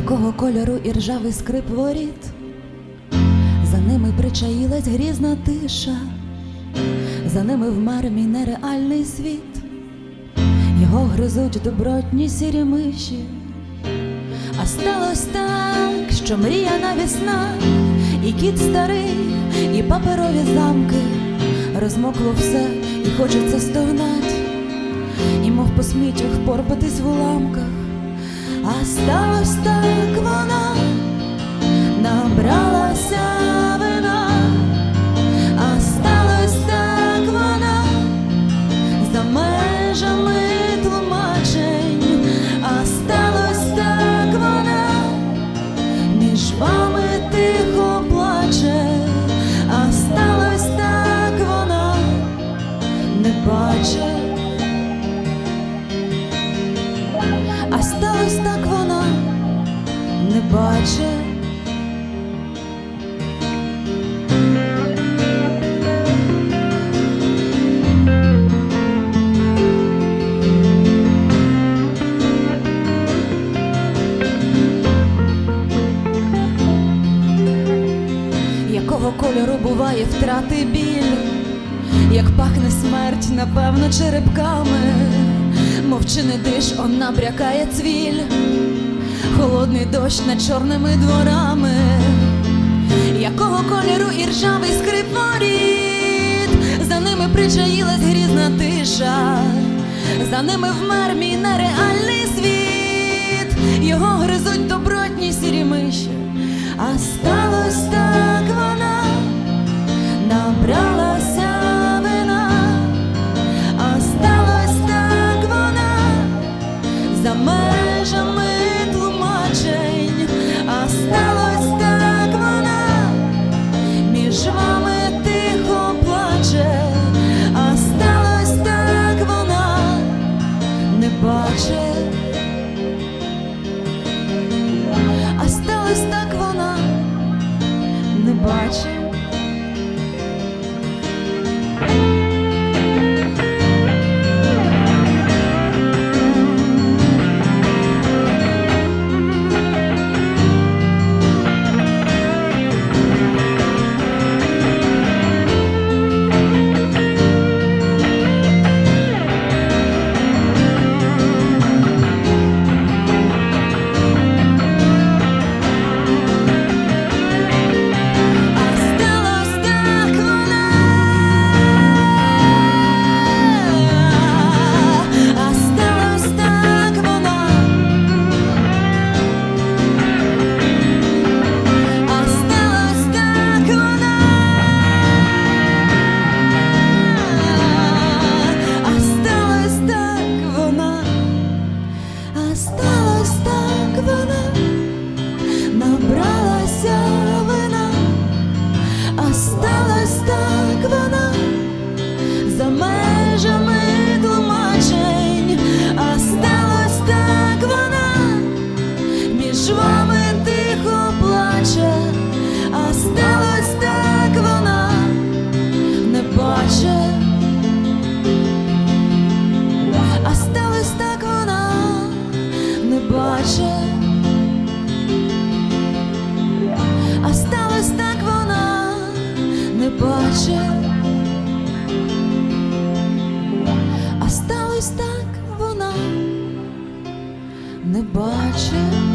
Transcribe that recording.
Якого кольору іржавий скрип воріт, за ними причаїлась грізна тиша, за ними вмер мій нереальний світ. Його гризуть добротні сірі миші. А сталося так, що мріяна весна, і кіт старий, і паперові замки. Розмокло все, і хочеться стогнать, і мов по сміттях порпатись в уламках. А сталося так, вона набралася вина. А сталося так, вона за межами тлумачень. А сталося так, вона між вами тихо плаче. А сталося так, вона не бачить. А сталося так, вона не бачить. Якого кольору буває втрати біль, як пахне смерть, напевно, черепками. Мовчи, не диш, он набрякає цвіль, холодний дощ над чорними дворами. Якого кольору іржавий скрип воріт, за ними причаїлась грізна тиша, за ними вмер мій нереальний світ. Його гризуть добротні сірі миші. А сталося так, вона набралася вина. А сталося так, вона за межами тлумачень. А сталося так, вона між вами тихо плаче. А сталося так, вона не бачить. А сталося так, вона не бачить. Набралася вина. А сталося так, вона за межами тлумачень. А сталося так, вона між вами тихо плаче. А сталося так, вона не бачить. А сталося так, вона не бачить. А сталося так, вона не бачить. А сталося так, вона не бачить.